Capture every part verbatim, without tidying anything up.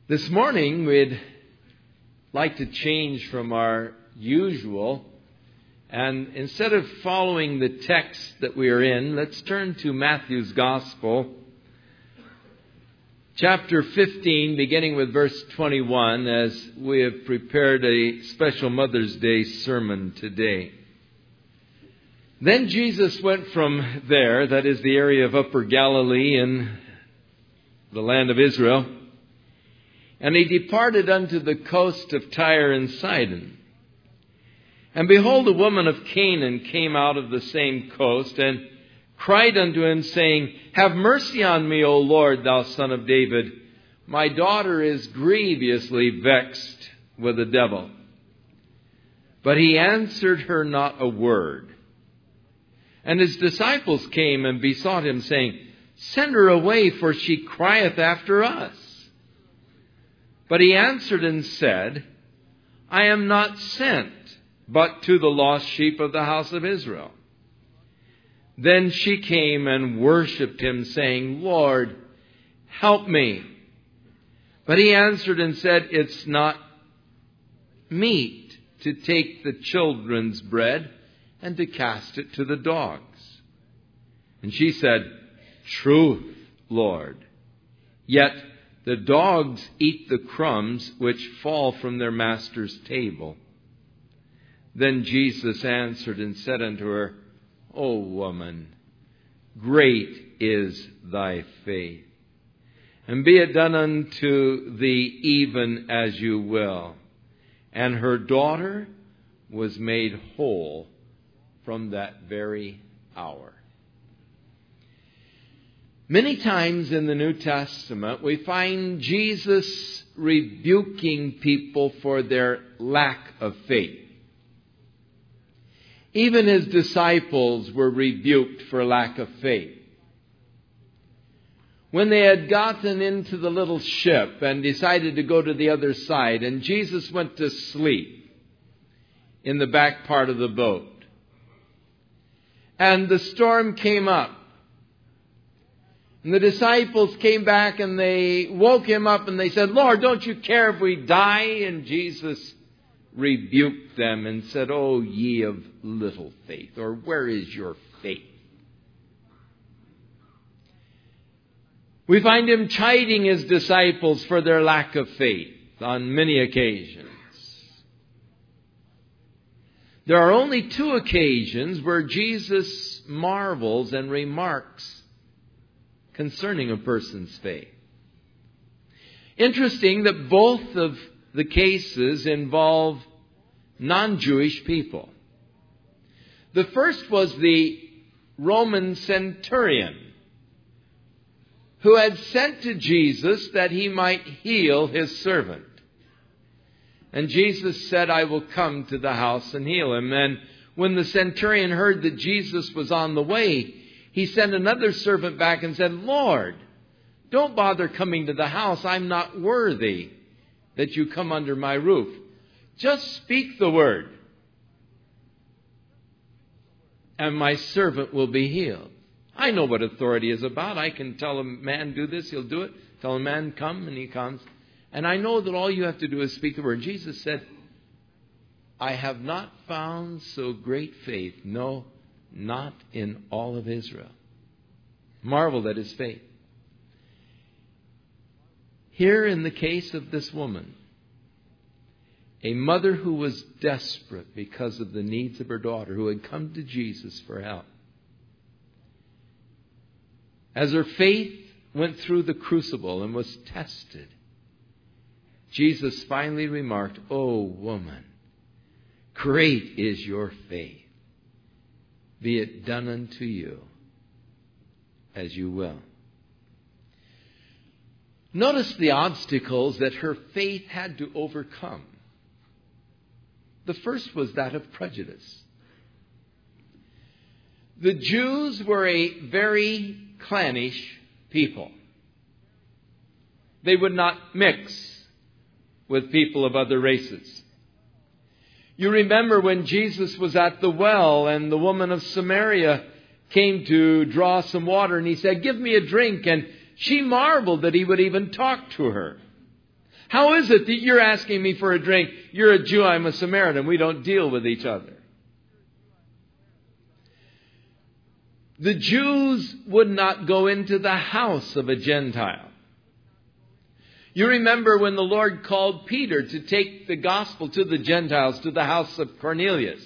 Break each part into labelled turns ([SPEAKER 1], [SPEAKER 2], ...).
[SPEAKER 1] This morning, we'd like to change from our usual, and instead of following the text that we are in, let's turn to Matthew's Gospel, chapter fifteen, beginning with verse twenty-one, as we have prepared a special Mother's Day sermon today. Then Jesus went from there, that is the area of Upper Galilee in the land of Israel, and he departed unto the coast of Tyre and Sidon. And behold, a woman of Canaan came out of the same coast, and cried unto him, saying, Have mercy on me, O Lord, thou Son of David. My daughter is grievously vexed with a devil. But he answered her not a word. And his disciples came and besought him, saying, Send her away, for she crieth after us. But he answered and said, I am not sent, but to the lost sheep of the house of Israel. Then she came and worshipped him, saying, Lord, help me. But he answered and said, It's not meet to take the children's bread and to cast it to the dogs. And she said, Truth, Lord. Yet the dogs eat the crumbs which fall from their master's table. Then Jesus answered and said unto her, O woman, great is thy faith, and be it done unto thee even as you will. And her daughter was made whole from that very hour. Many times in the New Testament, we find Jesus rebuking people for their lack of faith. Even his disciples were rebuked for lack of faith. When they had gotten into the little ship and decided to go to the other side, and Jesus went to sleep in the back part of the boat, and the storm came up, and the disciples came back and they woke him up and they said, Lord, don't you care if we die? And Jesus rebuked them and said, O ye of little faith, or where is your faith? We find him chiding his disciples for their lack of faith on many occasions. There are only two occasions where Jesus marvels and remarks concerning a person's faith. Interesting that both of the cases involve non-Jewish people. The first was the Roman centurion who had sent to Jesus that he might heal his servant. And Jesus said, I will come to the house and heal him. And when the centurion heard that Jesus was on the way, he sent another servant back and said, Lord, don't bother coming to the house. I'm not worthy that you come under my roof. Just speak the word, and my servant will be healed. I know what authority is about. I can tell a man, do this, he'll do it. Tell a man, come, and he comes. And I know that all you have to do is speak the word. Jesus said, I have not found so great faith, no, not in all of Israel. Marveled at his faith. Here in the case of this woman, a mother who was desperate because of the needs of her daughter, who had come to Jesus for help. As her faith went through the crucible and was tested, Jesus finally remarked, O woman, great is your faith. Be it done unto you as you will. Notice the obstacles that her faith had to overcome. The first was that of prejudice. The Jews were a very clannish people. They would not mix with people of other races. You remember when Jesus was at the well and the woman of Samaria came to draw some water, and he said, give me a drink. And she marveled that he would even talk to her. How is it that you're asking me for a drink? You're a Jew, I'm a Samaritan. We don't deal with each other. The Jews would not go into the house of a Gentile. You remember when the Lord called Peter to take the gospel to the Gentiles, to the house of Cornelius.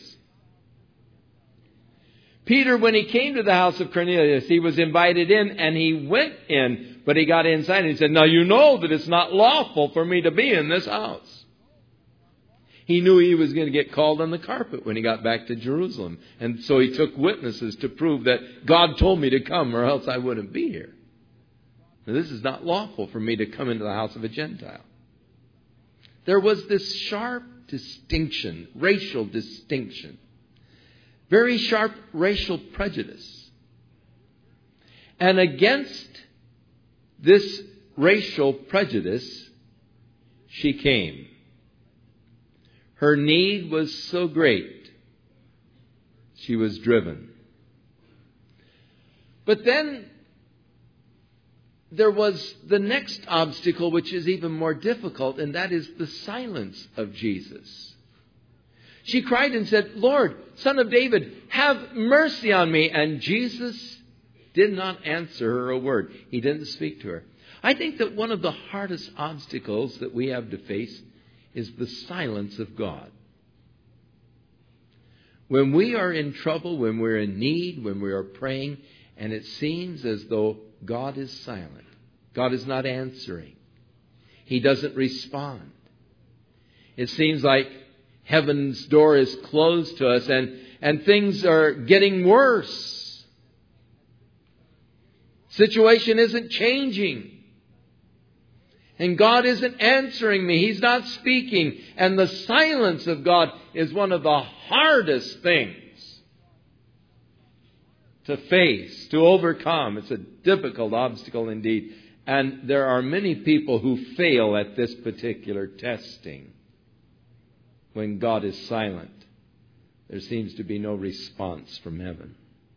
[SPEAKER 1] Peter, when he came to the house of Cornelius, he was invited in and he went in, but he got inside and he said, now you know that it's not lawful for me to be in this house. He knew he was going to get called on the carpet when he got back to Jerusalem. And so he took witnesses to prove that God told me to come or else I wouldn't be here. Now, this is not lawful for me to come into the house of a Gentile. There was this sharp distinction, racial distinction. Very sharp racial prejudice. And against this racial prejudice, she came. Her need was so great, she was driven. But then there was the next obstacle, which is even more difficult, and that is the silence of Jesus. She cried and said, Lord, Son of David, have mercy on me. And Jesus did not answer her a word. He didn't speak to her. I think that one of the hardest obstacles that we have to face is the silence of God. When we are in trouble, when we're in need, when we are praying, and it seems as though God is silent. God is not answering. He doesn't respond. It seems like heaven's door is closed to us and, and things are getting worse. Situation isn't changing. And God isn't answering me. He's not speaking. And the silence of God is one of the hardest things to face, to overcome. It's a difficult obstacle indeed. And there are many people who fail at this particular testing. When God is silent, there seems to be no response from heaven.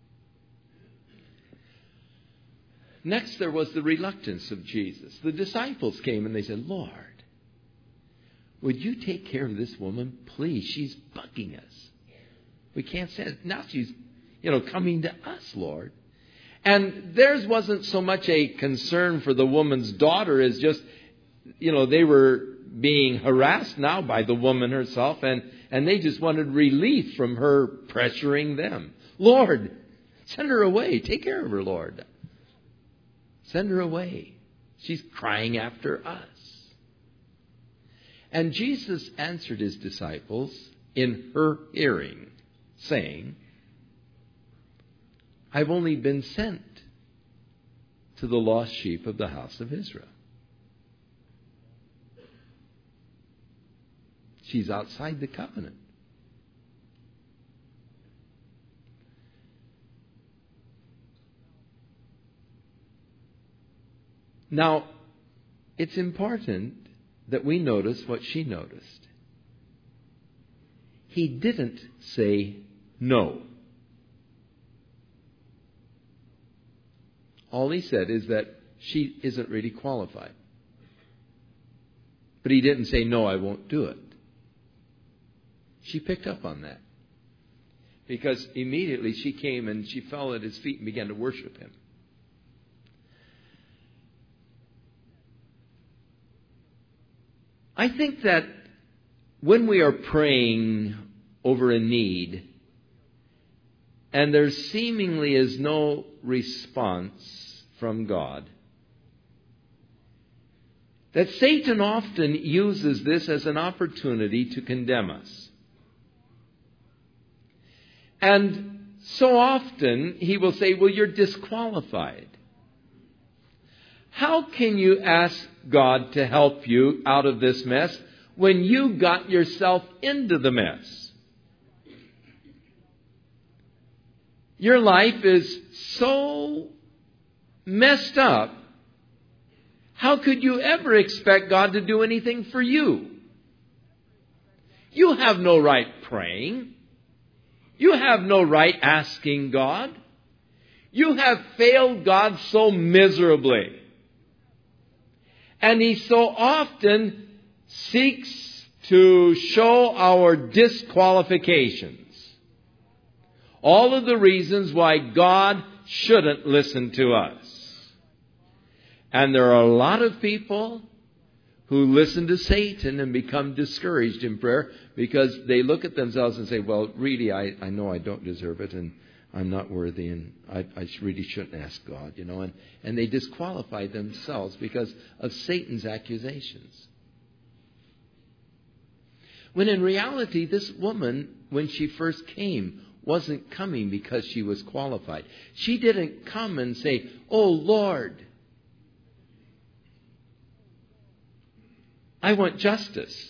[SPEAKER 1] Next, there was the reluctance of Jesus. The disciples came and they said, Lord, would you take care of this woman? Please, she's bugging us. We can't stand it. Now she's, you know, coming to us, Lord. And theirs wasn't so much a concern for the woman's daughter as just, you know, they were being harassed now by the woman herself, and, and they just wanted relief from her pressuring them. Lord, send her away. Take care of her, Lord. Send her away. She's crying after us. And Jesus answered his disciples in her hearing, saying, I've only been sent to the lost sheep of the house of Israel. She's outside the covenant. Now, it's important that we notice what she noticed. He didn't say no. All he said is that she isn't really qualified. But he didn't say, no, I won't do it. She picked up on that. Because immediately she came and she fell at his feet and began to worship him. I think that when we are praying over a need and there seemingly is no response from God, that Satan often uses this as an opportunity to condemn us. And so often he will say, well, you're disqualified. How can you ask God to help you out of this mess when you got yourself into the mess? Your life is so messed up. How could you ever expect God to do anything for you? You have no right praying. You have no right asking God. You have failed God so miserably. And He so often seeks to show our disqualifications. All of the reasons why God shouldn't listen to us. And there are a lot of people who listen to Satan and become discouraged in prayer because they look at themselves and say, well, really, I, I know I don't deserve it and I'm not worthy and I, I really shouldn't ask God, you know. And, and they disqualify themselves because of Satan's accusations. When in reality, this woman, when she first came, wasn't coming because she was qualified. She didn't come and say, oh, Lord, I want justice.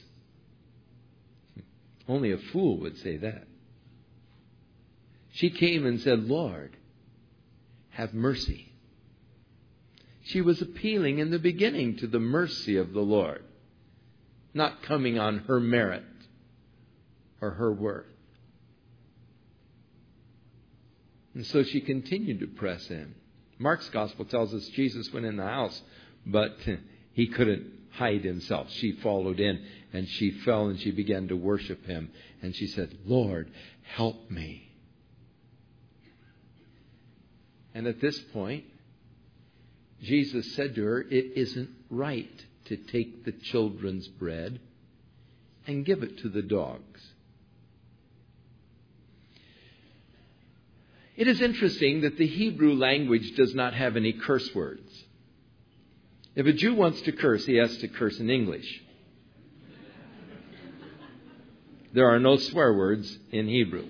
[SPEAKER 1] Only a fool would say that. She came and said, Lord, have mercy. She was appealing in the beginning to the mercy of the Lord, not coming on her merit or her worth. And so she continued to press in. Mark's gospel tells us Jesus went in the house, but he couldn't hide himself. She followed in and she fell and she began to worship him. And she said, Lord, help me. And at this point, Jesus said to her, it isn't right to take the children's bread and give it to the dogs. It is interesting that the Hebrew language does not have any curse words. If a Jew wants to curse, he has to curse in English. There are no swear words in Hebrew.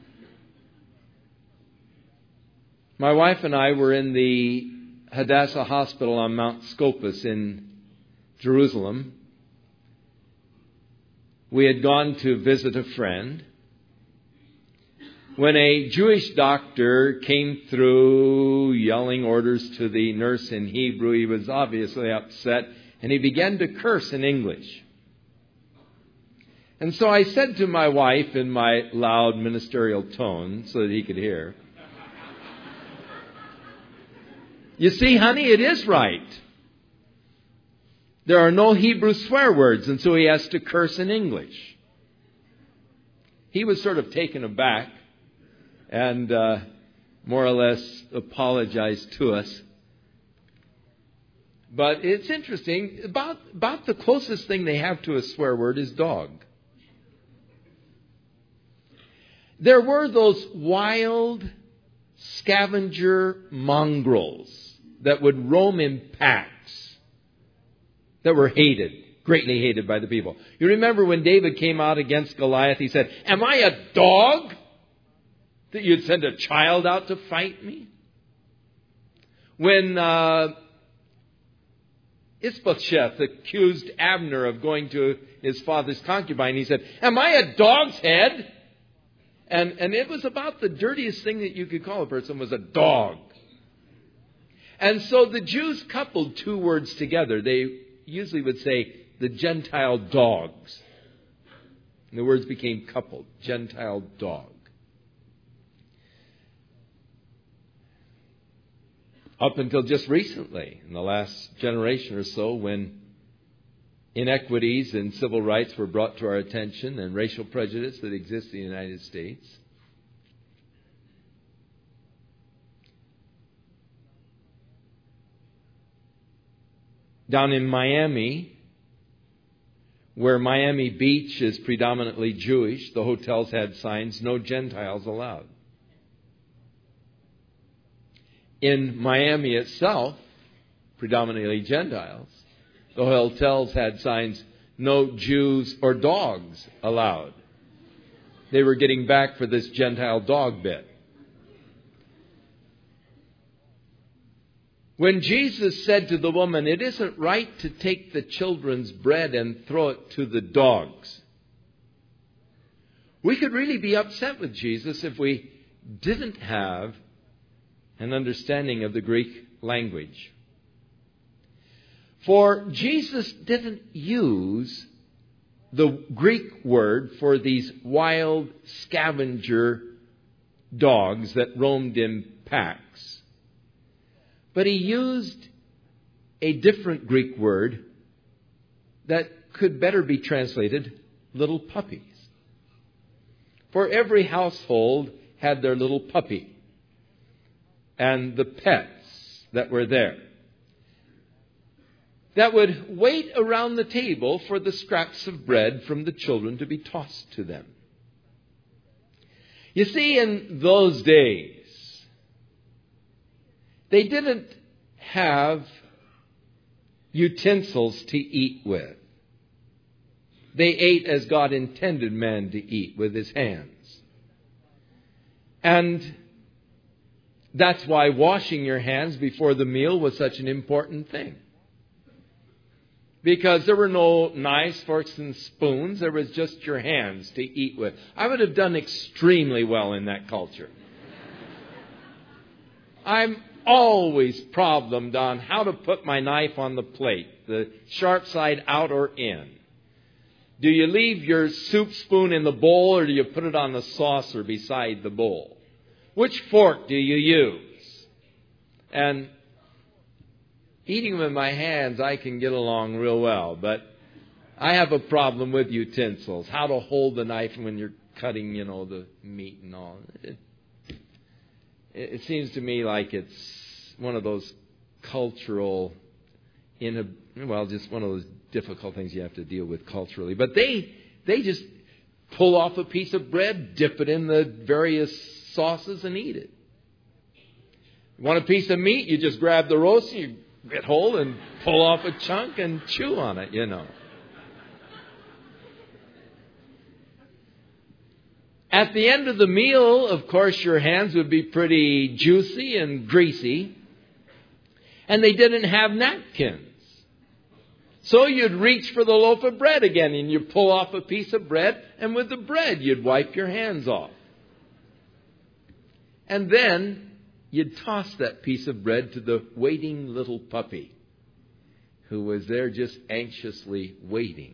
[SPEAKER 1] My wife and I were in the Hadassah Hospital on Mount Scopus in Jerusalem. We had gone to visit a friend when a Jewish doctor came through yelling orders to the nurse in Hebrew. He was obviously upset and he began to curse in English. And so I said to my wife in my loud ministerial tone so that he could hear, you see, honey, it is right. There are no Hebrew swear words, and so he has to curse in English. He was sort of taken aback and uh, more or less apologized to us. But it's interesting, about, about the closest thing they have to a swear word is dog. There were those wild scavenger mongrels that would roam in packs that were hated, greatly hated by the people. You remember when David came out against Goliath, he said, am I a dog that you'd send a child out to fight me? When uh, Ishbosheth accused Abner of going to his father's concubine, he said, am I a dog's head? And, and it was about the dirtiest thing that you could call a person was a dog. And so the Jews coupled two words together. They usually would say the Gentile dogs. And the words became coupled, Gentile dog. Up until just recently, in the last generation or so, when inequities in civil rights were brought to our attention and racial prejudice that exists in the United States, down in Miami, where Miami Beach is predominantly Jewish, the hotels had signs, no Gentiles allowed. In Miami itself, predominantly Gentiles, the hotels had signs, no Jews or dogs allowed. They were getting back for this Gentile dog bit. When Jesus said to the woman, it isn't right to take the children's bread and throw it to the dogs, we could really be upset with Jesus if we didn't have an understanding of the Greek language. For Jesus didn't use the Greek word for these wild scavenger dogs that roamed in packs. But he used a different Greek word that could better be translated little puppies. For every household had their little puppy and the pets that were there that would wait around the table for the scraps of bread from the children to be tossed to them. You see, in those days, they didn't have utensils to eat with. They ate as God intended man to eat, with his hands. And that's why washing your hands before the meal was such an important thing. Because there were no knives, forks, and spoons. There was just your hands to eat with. I would have done extremely well in that culture. I'm always problemed on how to put my knife on the plate, the sharp side out or in. Do you leave your soup spoon in the bowl, or do you put it on the saucer beside the bowl? Which fork do you use? And eating with my hands, I can get along real well, but I have a problem with utensils. How to hold the knife when you're cutting, you know, the meat and all. It, it seems to me like it's one of those cultural, in well, just one of those difficult things you have to deal with culturally. But they they just pull off a piece of bread, dip it in the various sauces, and eat it. You want a piece of meat? You just grab the roast, you get hold and pull off a chunk and chew on it, you know. At the end of the meal, of course, your hands would be pretty juicy and greasy. And they didn't have napkins. So you'd reach for the loaf of bread again, and you pull off a piece of bread, and with the bread you'd wipe your hands off. And then you'd toss that piece of bread to the waiting little puppy who was there just anxiously waiting.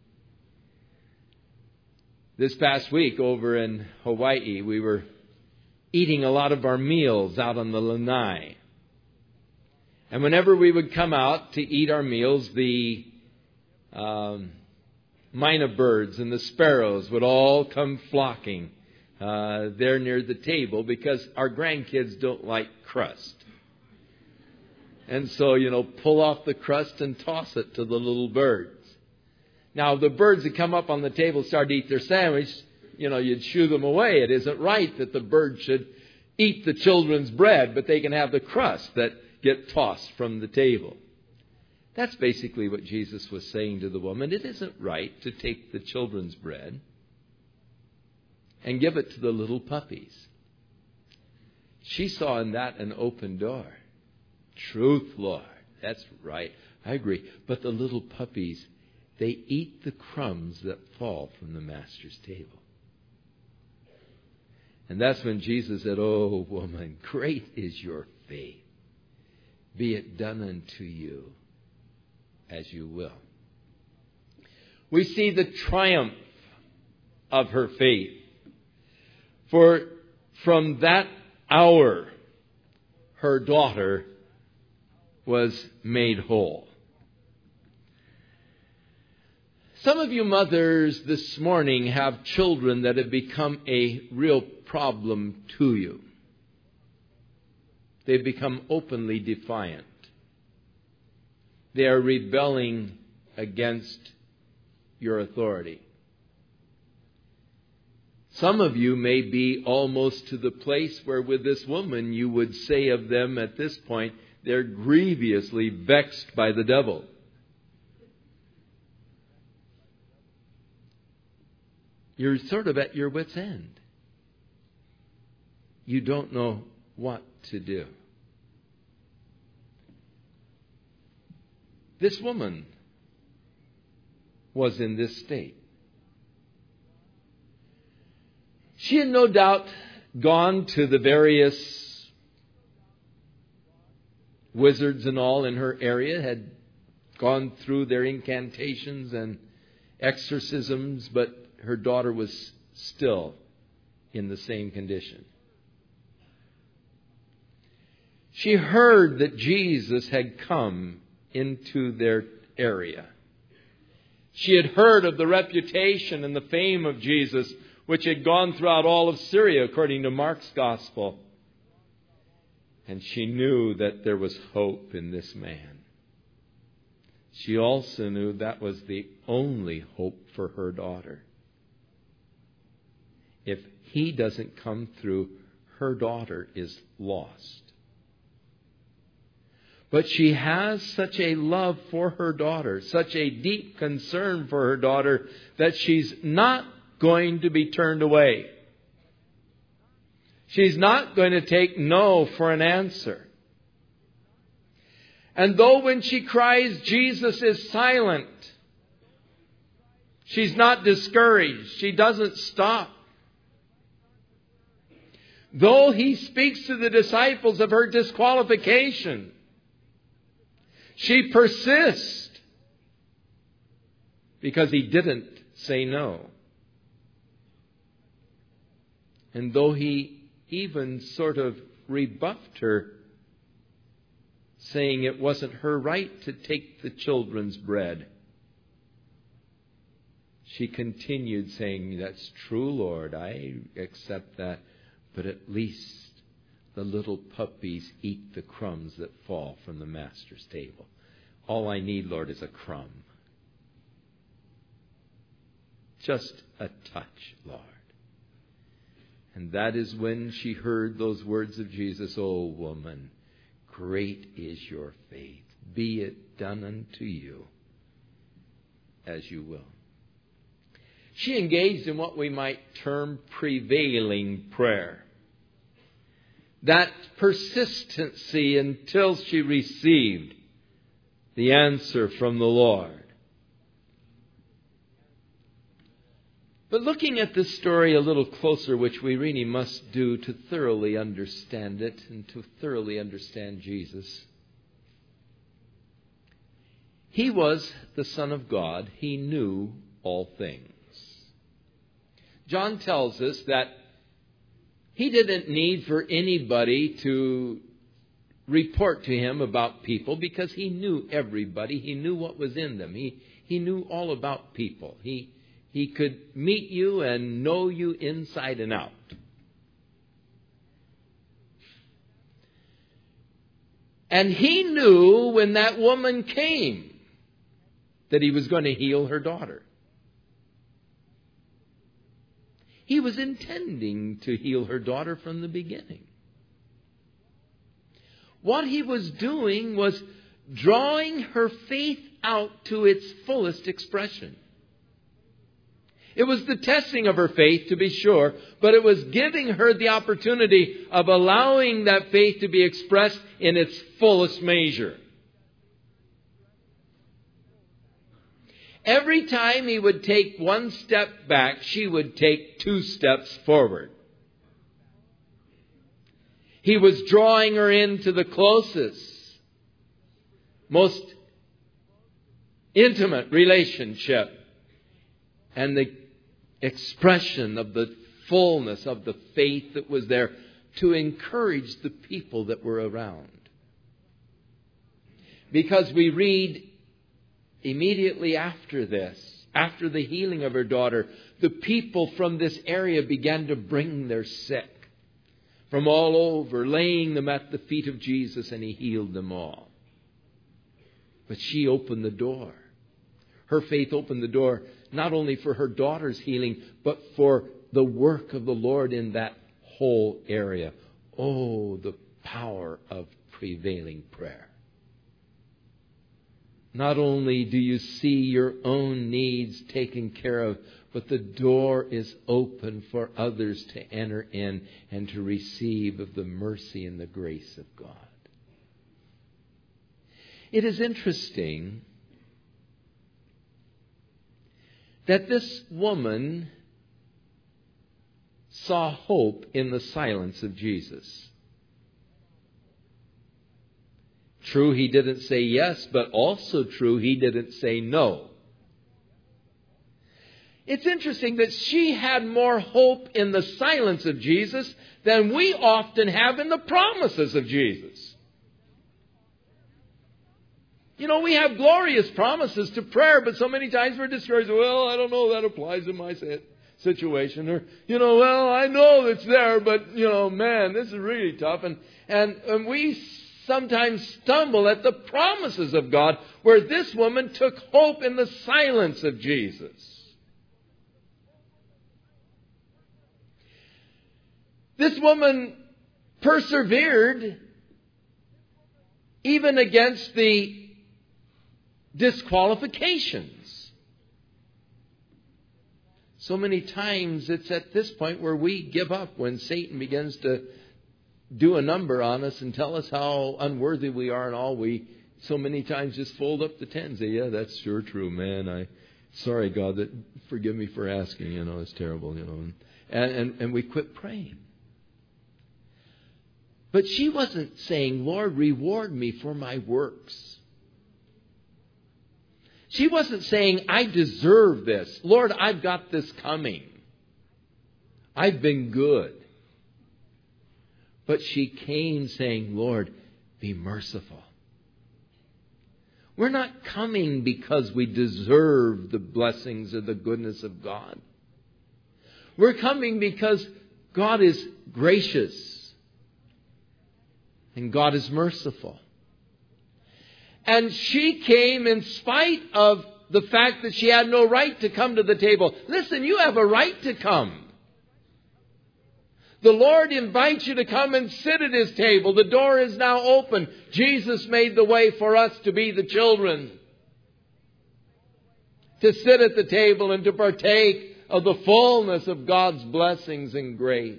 [SPEAKER 1] This past week over in Hawaii, we were eating a lot of our meals out on the lanai. And whenever we would come out to eat our meals, the um, myna birds and the sparrows would all come flocking uh, there near the table, because our grandkids don't like crust. And so, you know, pull off the crust and toss it to the little birds. Now, the birds that come up on the table start to eat their sandwich, you know, you'd shoo them away. It isn't right that the birds should eat the children's bread, but they can have the crust that get tossed from the table. That's basically what Jesus was saying to the woman. It isn't right to take the children's bread and give it to the little puppies. She saw in that an open door. Truth, Lord. That's right. I agree. But the little puppies, they eat the crumbs that fall from the master's table. And that's when Jesus said, "Oh, woman, great is your faith. Be it done unto you as you will." We see the triumph of her faith. For from that hour, her daughter was made whole. Some of you mothers this morning have children that have become a real problem to you. They've become openly defiant. They are rebelling against your authority. Some of you may be almost to the place where with this woman you would say of them at this point, they're grievously vexed by the devil. You're sort of at your wit's end. You don't know what to do. This woman was in this state. She had no doubt gone to the various wizards and all in her area, had gone through their incantations and exorcisms, but her daughter was still in the same condition. She heard that Jesus had come into their area. She had heard of the reputation and the fame of Jesus, which had gone throughout all of Syria, according to Mark's Gospel. And she knew that there was hope in this man. She also knew that was the only hope for her daughter. If he doesn't come through, her daughter is lost. But she has such a love for her daughter, such a deep concern for her daughter, that she's not going to be turned away. She's not going to take no for an answer. And though when she cries, Jesus is silent, she's not discouraged. She doesn't stop. Though he speaks to the disciples of her disqualification, she persists because he didn't say no. And though he even sort of rebuffed her, saying it wasn't her right to take the children's bread, she continued saying, "That's true, Lord, I accept that, but at least the little puppies eat the crumbs that fall from the master's table. All I need, Lord, is a crumb. Just a touch, Lord." And that is when she heard those words of Jesus, "O woman, great is your faith. Be it done unto you as you will." She engaged in what we might term prevailing prayer. That persistency until she received the answer from the Lord. But looking at this story a little closer, which we really must do to thoroughly understand it and to thoroughly understand Jesus. He was the Son of God. He knew all things. John tells us that he didn't need for anybody to report to him about people because he knew everybody. He knew what was in them. He, he knew all about people. He He could meet you and know you inside and out. And he knew when that woman came that he was going to heal her daughter. He was intending to heal her daughter from the beginning. What he was doing was drawing her faith out to its fullest expression. It was the testing of her faith, to be sure, but it was giving her the opportunity of allowing that faith to be expressed in its fullest measure. Every time he would take one step back, she would take two steps forward. He was drawing her into the closest, most intimate relationship and the expression of the fullness of the faith that was there to encourage the people that were around. Because we read immediately after this, after the healing of her daughter, the people from this area began to bring their sick from all over, laying them at the feet of Jesus, and he healed them all. But she opened the door. Her faith opened the door not only for her daughter's healing, but for the work of the Lord in that whole area. Oh, the power of prevailing prayer. Not only do you see your own needs taken care of, but the door is open for others to enter in and to receive of the mercy and the grace of God. It is interesting that this woman saw hope in the silence of Jesus. True, he didn't say yes, but also true, he didn't say no. It's interesting that she had more hope in the silence of Jesus than we often have in the promises of Jesus. You know, we have glorious promises to prayer, but so many times we're discouraged. Well, I don't know that applies in my situation. Or, you know, well, I know it's there, but, you know, man, this is really tough. And, and, and we sometimes stumble at the promises of God, where this woman took hope in the silence of Jesus. This woman persevered even against the disqualifications. So many times it's at this point where we give up, when Satan begins to do a number on us and tell us how unworthy we are and all. We so many times just fold up the tent and say, yeah, that's sure true, man. I sorry, God, that forgive me for asking, you know, it's terrible, you know. And, and, and we quit praying. But she wasn't saying, Lord, reward me for my works. She wasn't saying, I deserve this. Lord, I've got this coming. I've been good. But she came saying, Lord, be merciful. We're not coming because we deserve the blessings or the goodness of God. We're coming because God is gracious and God is merciful. And she came in spite of the fact that she had no right to come to the table. Listen, you have a right to come. The Lord invites you to come and sit at His table. The door is now open. Jesus made the way for us to be the children, to sit at the table and to partake of the fullness of God's blessings and grace.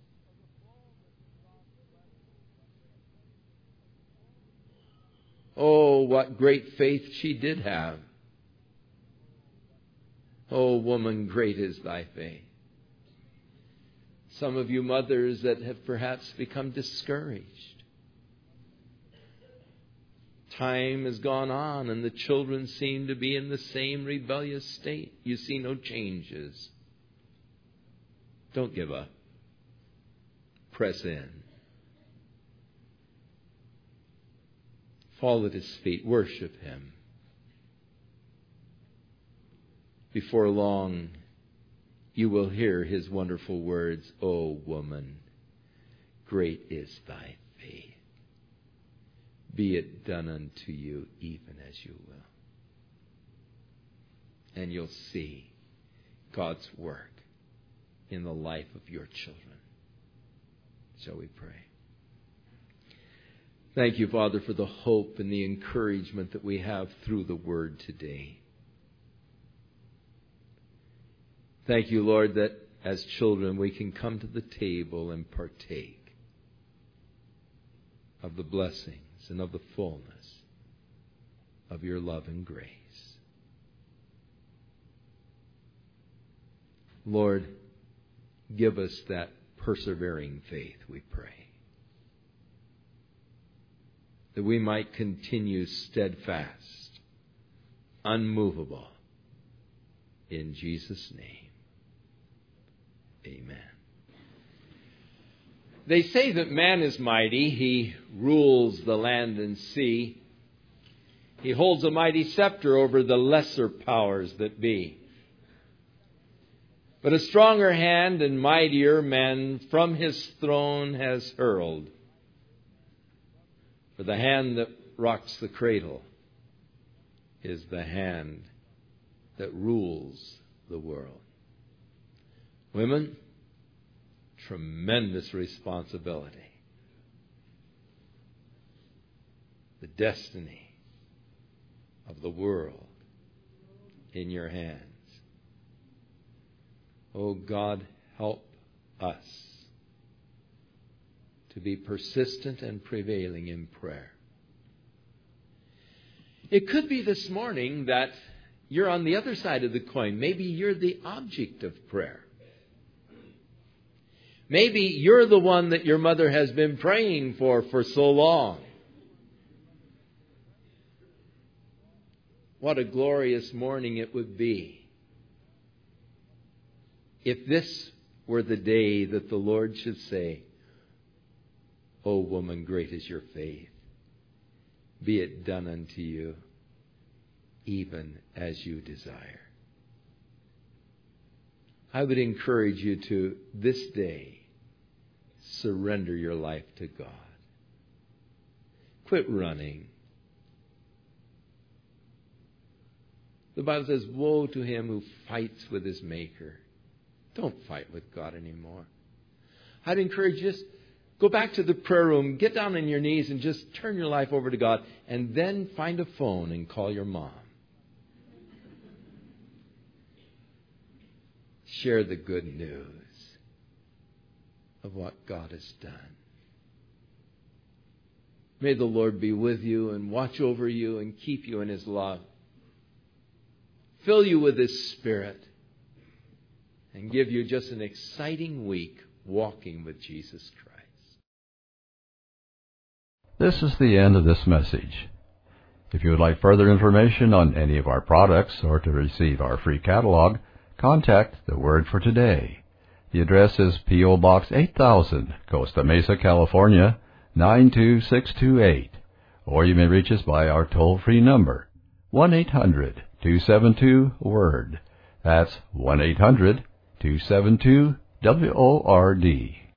[SPEAKER 1] Oh, what great faith she did have. Oh, woman, great is thy faith. Some of you mothers that have perhaps become discouraged. Time has gone on and the children seem to be in the same rebellious state. You see no changes. Don't give up. Press in. Fall at His feet. Worship Him. Before long, you will hear His wonderful words, O woman, great is thy faith. Be it done unto you even as you will. And you'll see God's work in the life of your children. Shall we pray? Thank you, Father, for the hope and the encouragement that we have through the Word today. Thank you, Lord, that as children we can come to the table and partake of the blessings and of the fullness of your love and grace. Lord, give us that persevering faith, we pray, that we might continue steadfast, unmovable, in Jesus' name. Amen. They say that man is mighty. He rules the land and sea. He holds a mighty scepter over the lesser powers that be. But a stronger hand and mightier men from His throne has hurled. For the hand that rocks the cradle is the hand that rules the world. Women, tremendous responsibility. The destiny of the world in your hands. Oh God, help us to be persistent and prevailing in prayer. It could be this morning that you're on the other side of the coin. Maybe you're the object of prayer. Maybe you're the one that your mother has been praying for for so long. What a glorious morning it would be if this were the day that the Lord should say, O woman, great is your faith. Be it done unto you even as you desire. I would encourage you to, this day, surrender your life to God. Quit running. The Bible says, woe to him who fights with his Maker. Don't fight with God anymore. I'd encourage you, just go back to the prayer room, get down on your knees and just turn your life over to God, and then find a phone and call your mom. Share the good news of what God has done. May the Lord be with you and watch over you and keep you in His love. Fill you with His Spirit and give you just an exciting week walking with Jesus Christ.
[SPEAKER 2] This is the end of this message. If you would like further information on any of our products or to receive our free catalog, contact The Word for Today. The address is P O. Box eight thousand, Costa Mesa, California, nine two six two eight. Or you may reach us by our toll-free number, one eight hundred two seven two WORD. That's one eight hundred two seven two W O R D.